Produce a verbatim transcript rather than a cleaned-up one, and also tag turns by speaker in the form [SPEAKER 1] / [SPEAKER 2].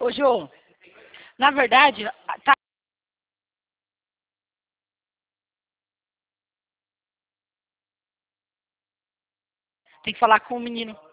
[SPEAKER 1] Ô, Jô, na verdade, tá. Tem que falar com o menino.